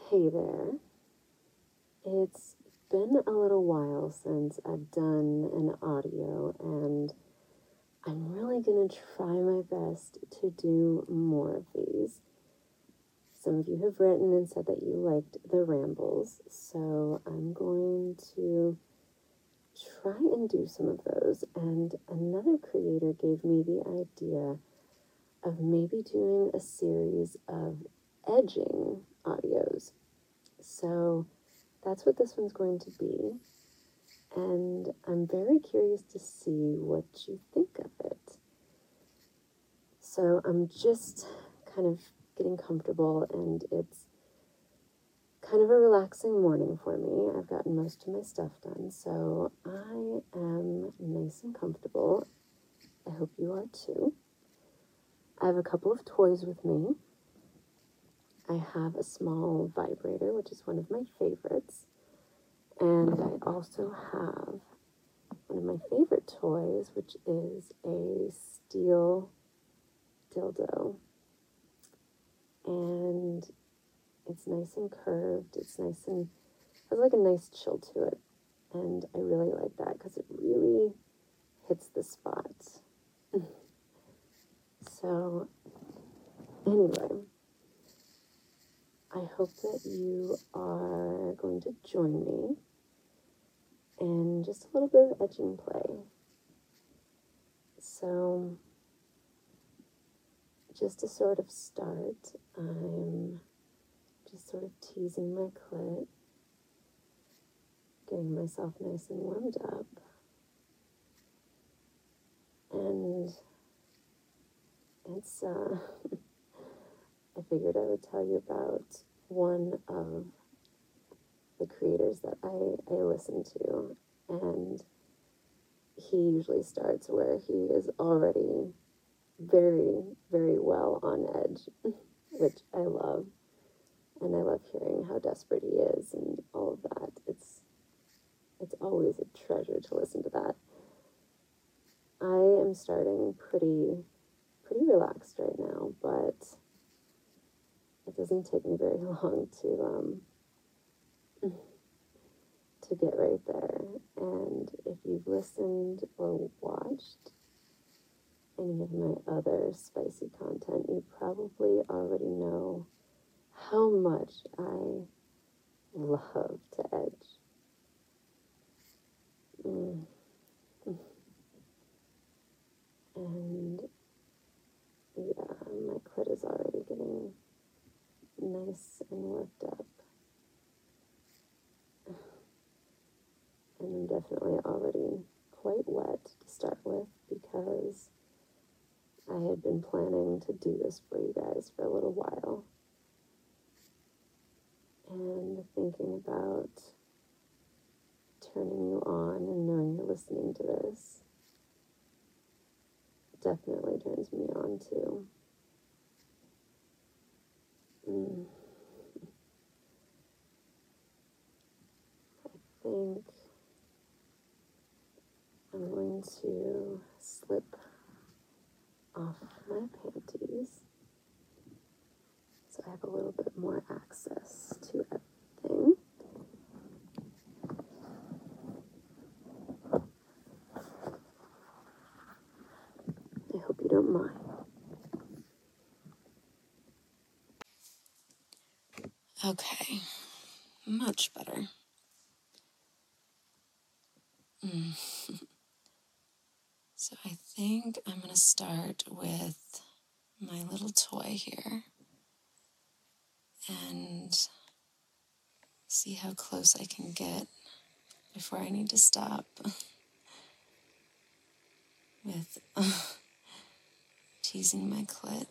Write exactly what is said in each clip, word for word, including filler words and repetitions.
Hey there. It's been a little while since I've done an audio, and I'm really going to try my best to do more of these. Some of you have written and said that you liked the rambles, so I'm going to try and do some of those. And another creator gave me the idea of maybe doing a series of edging audios. So that's what this one's going to be. And I'm very curious to see what you think of it. So I'm just kind of getting comfortable, and it's kind of a relaxing morning for me. I've gotten most of my stuff done, so I am nice and comfortable. I hope you are too. I have a couple of toys with me. I have a small vibrator, which is one of my favorites. And I also have one of my favorite toys, which is a steel dildo. And it's nice and curved. It's nice and has like a nice chill to it. And I really like that because it really hits the spot. So, anyway, I hope that you are going to join me in just a little bit of edging play. So, just to sort of start, I'm just sort of teasing my clit, getting myself nice and warmed up, and it's, uh, I figured I would tell you about one of the creators that I, I listen to, and he usually starts where he is already very, very well on edge, which I love. And I love hearing how desperate he is and all of that. It's it's always a treasure to listen to that. I am starting pretty pretty relaxed right now, but it doesn't take me very long to um to get right there. And if you've listened or watched any of my other spicy content, you probably already know how much I love to edge. Mm. And yeah, my clit is already getting nice and worked up. And I'm definitely already quite wet to start with because I had been planning to do this for you guys for a little while. And thinking about turning you on and knowing you're listening to this definitely turns me on too. Mm. I think I'm going to slip off my panties so I have a little bit more access to everything. I hope you don't mind. Okay, much better. Mm. So I think I'm going to start with my little toy here and see how close I can get before I need to stop with uh, teasing my clit.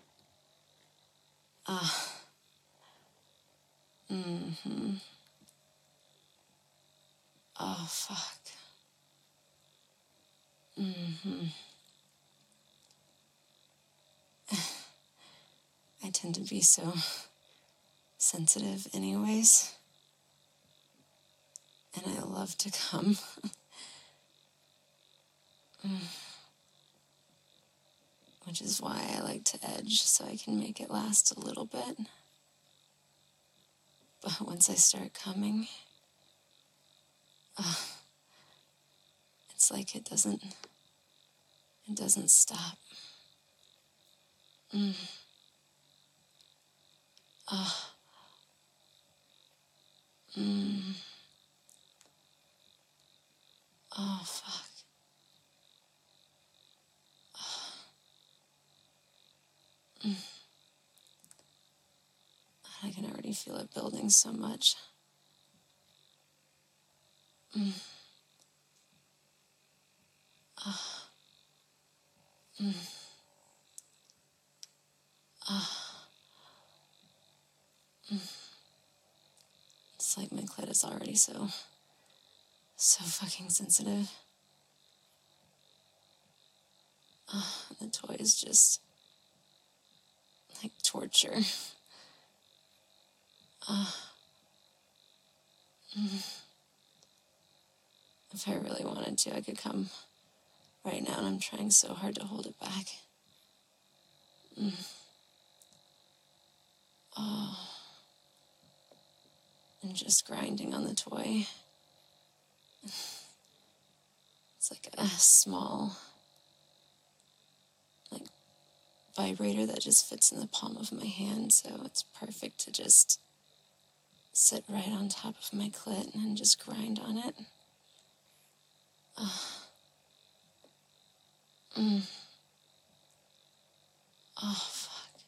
Ah. Uh, mm-hmm. Oh, fuck. Mm-hmm. I tend to be so sensitive anyways. And I love to come. mm. Which is why I like to edge, so I can make it last a little bit. But once I start coming, uh, it's like it doesn't, it doesn't stop. Mm. Ah. Mm. Oh, fuck. Mm. I can already feel it building so much. Mm. Ah. Mm. Ah. Mm. It's like my clit is already so, so fucking sensitive. Ah. The toy is just like torture. Ah. Mm. If I really wanted to, I could come right now, and I'm trying so hard to hold it back. Mm. Oh. And just grinding on the toy. It's like a small, like, vibrator that just fits in the palm of my hand, so it's perfect to just sit right on top of my clit and just grind on it. Oh. Mm. Oh, fuck.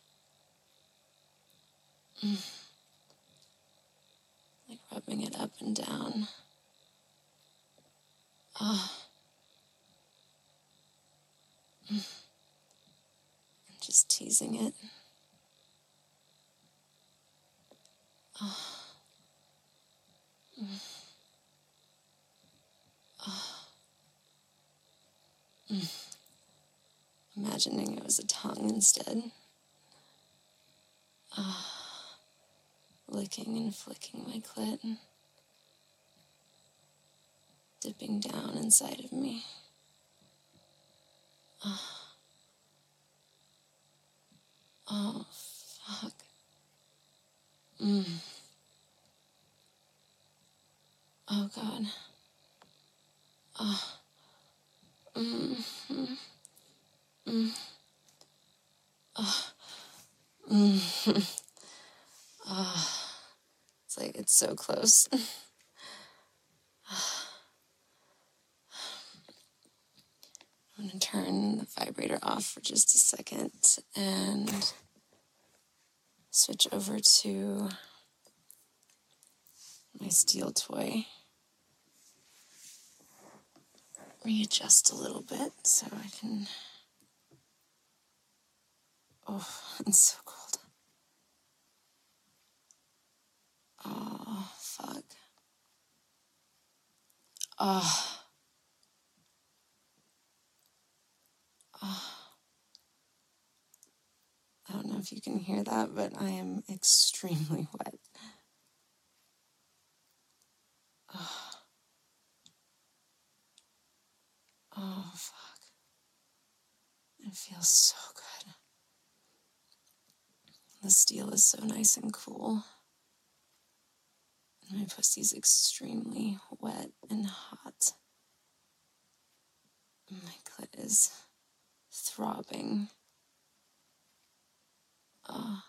Mm. Like rubbing it up and down. Oh. Mm. And just teasing it. Oh. Mm. Oh. Mm. Imagining it was a tongue instead. Oh. Licking and flicking my clit. Dipping down inside of me. Oh. Oh, fuck. Mm. Oh, God. Oh. Mm. Mm. Mm. Oh. Mm. Oh. It's like it's so close. I'm going to turn the vibrator off for just a second and switch over to my steel toy. Readjust a little bit so I can... Oh, it's so cold. Oh, fuck. Oh. Oh. I don't know if you can hear that, but I am extremely wet. Oh. Oh, fuck. It feels so good. The steel is so nice and cool. And my pussy's extremely wet and hot. And my clit is throbbing. Oh.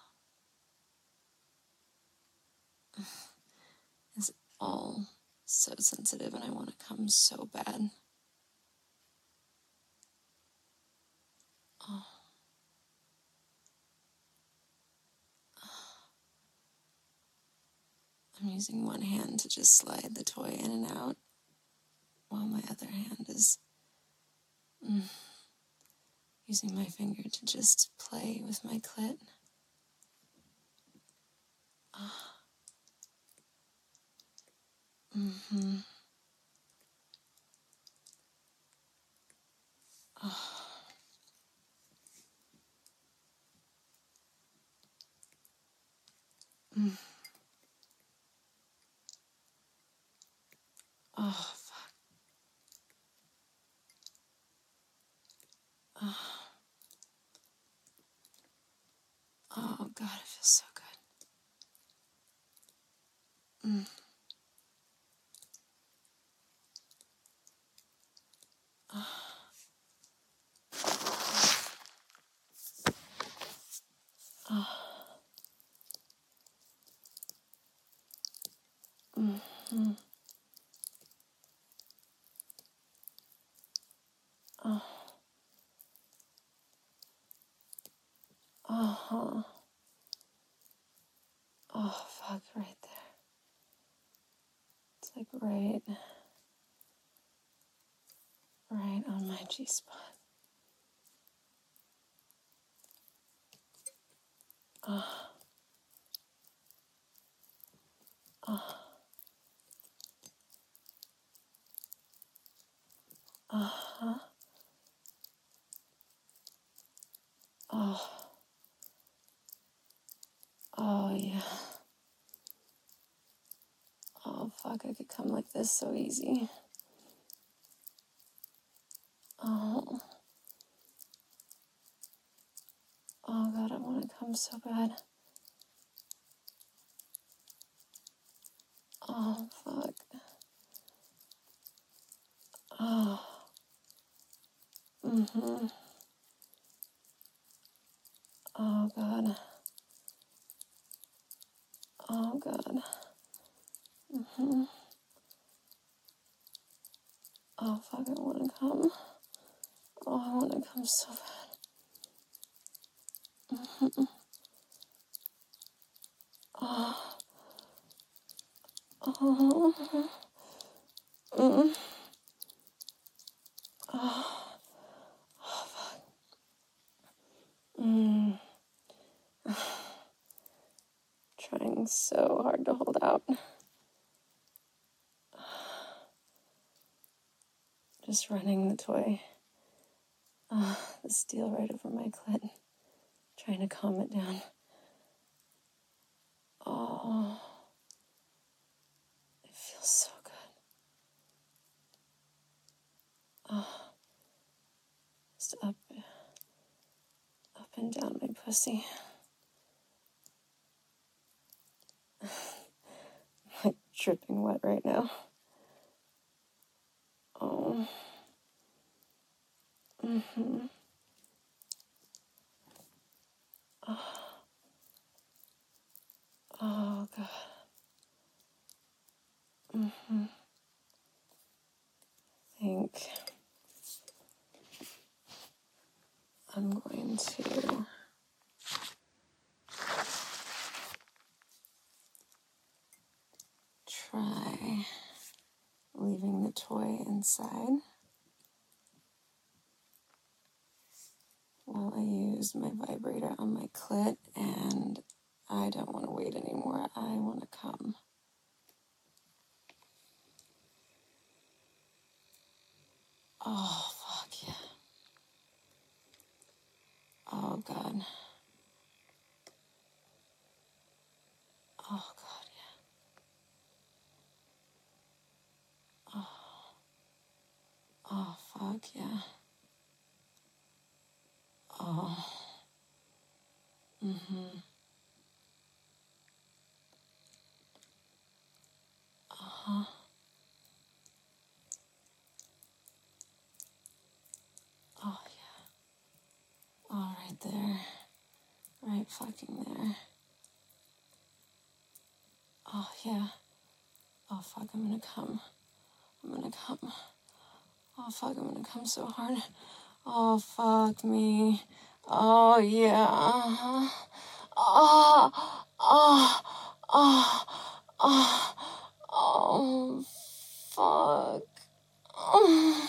It's all so sensitive and I want to come so bad. Oh. I'm using one hand to just slide the toy in and out, while my other hand is mm, using my finger to just play with my clit. Oh. Mm-hmm. Oh. Mm. Oh, fuck. Oh. Oh, God, it feels so good. Mm. Oh. Mm-hmm. Oh. Uh-huh. Oh, fuck, right there. It's like right, right on my G-spot. Oh. Oh. Uh-huh. Oh. Oh, yeah. Oh, fuck, I could come like this so easy. Oh. Oh, God, I want to come so bad. Oh, fuck. Oh. Mm-hmm. Oh, God. Oh, God. Mm-hmm. Oh, fuck, I want to come. Oh, I want to come so bad. Mm-hmm. Oh. Oh. Mm. Oh. Oh, fuck. Mm. Trying so hard to hold out. Just running the toy. Uh, the steel right over my clit. Trying to calm it down. Oh. It feels so good. Oh. Just up, up and down my pussy. Like dripping wet right now. Oh. Mm-hmm. Oh. Oh, God. Mm-hmm. I think I'm going to try leaving the toy inside while I use my vibrator on my clit, and I don't want to wait anymore. I want to come. Oh, fuck yeah. Oh, God. Oh, God, yeah. Oh, oh, fuck yeah. Oh. Mm-hmm. Uh-huh. Oh, yeah. Oh, right there. Right fucking there. Oh, yeah. Oh, fuck, I'm gonna come. I'm gonna come. Oh, fuck, I'm gonna come so hard. Oh, fuck me. Oh, yeah. Oh, oh, oh, oh, oh, fuck. Oh,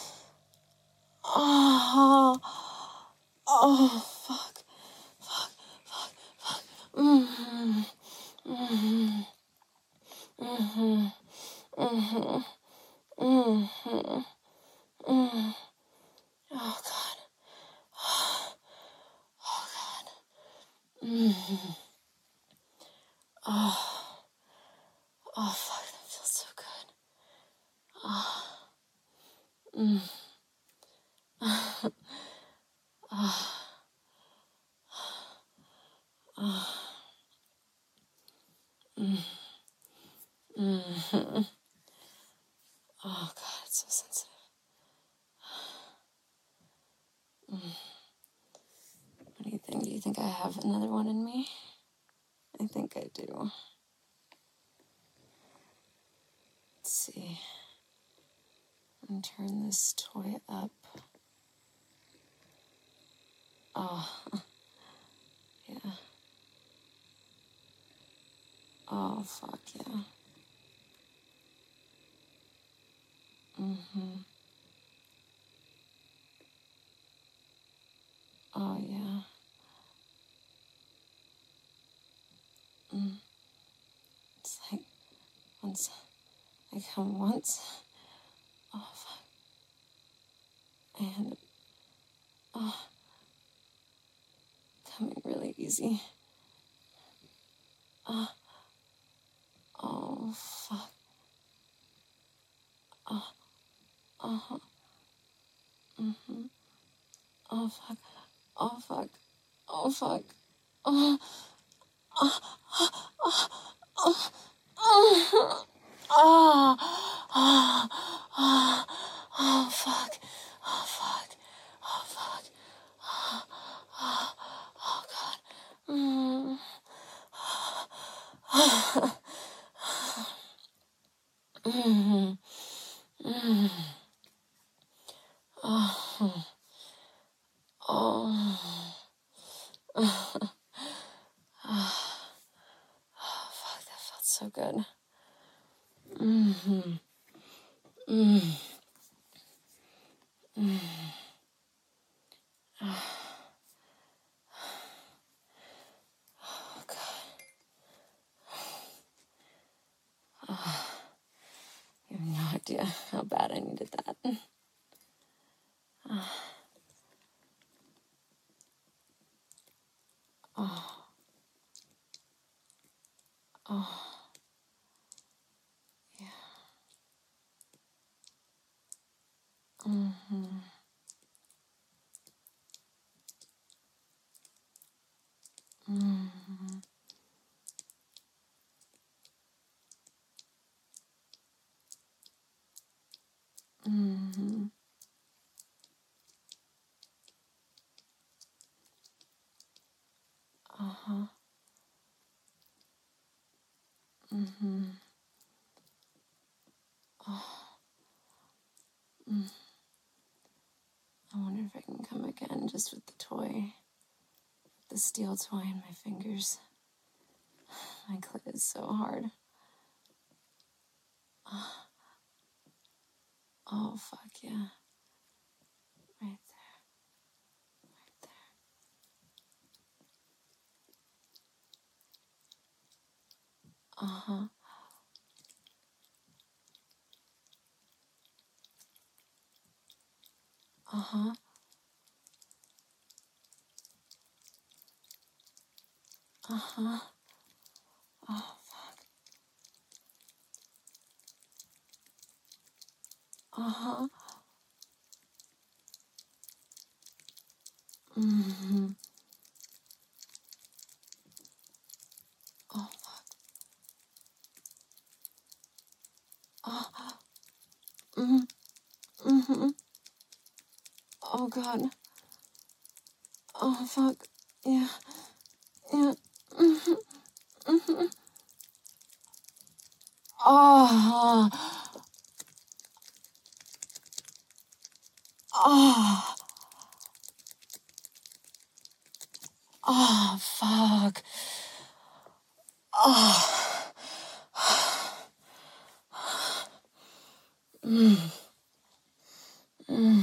oh, oh, fuck, fuck, fuck, fuck. Mm-hmm, mm-hmm, mm-hmm, mm-hmm, mm-hmm, mm-hmm. Oh, God. Oh, God. Mm-hmm. Oh, oh, fuck, that feels so good. Oh, mm. Oh, oh, mm. Oh, God, it's so sensitive. What do you think? Do you think I have another one in me? I think I do. Let's see. And turn this toy up. Oh, yeah. Oh, fuck yeah. Mm-hmm. Oh, yeah. Mm. It's like once I come once. Oh, fuck. And, oh, coming really easy. Oh, oh, fuck. Oh, uh-huh. Mm-hmm. Oh, fuck. Oh, fuck. Oh, fuck. Oh, oh, oh, oh, oh, oh, oh, oh, oh, oh, fuck. Oh, fuck. Oh, fuck. Oh, oh, oh, God. Mm. Mm. Mm. Oh. Oh. Oh. Oh, fuck, that felt so good. Mm-hmm. Mm. Mm. Oh. Oh, God. Oh. You have no idea how bad I needed that. Oh. Oh. Oh. Yeah. Mm-hmm. Mm-hmm. Mm-hmm. Uh-huh. Mm-hmm. Oh. Mm. I wonder if I can come again just with the toy. The steel toy in my fingers. My clit is so hard. Oh, oh fuck yeah. Right there. Right there. Uh-huh. Uh-huh. Uh-huh. Oh, fuck. Uh-huh. Mm-hmm. Oh, fuck. Oh. Mm-hmm. Mm-hmm. Oh, God. Oh, fuck. Yeah. Yeah. Mm-hmm. Mm-hmm. Oh. Oh. Oh, fuck. Oh. Mm. Mm.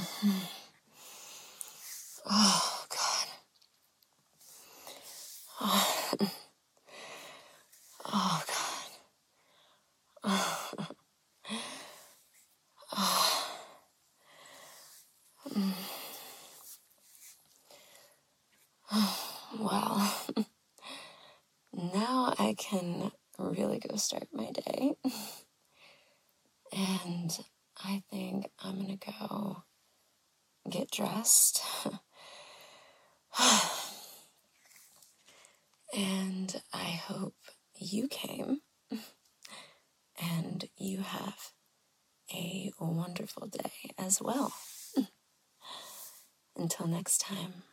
Oh, God. Oh, oh God. Oh. Oh. Mm. Wow. Now I can really go start my day. And I think I'm gonna go get dressed. And I hope you came and you have a wonderful day as well. Until next time.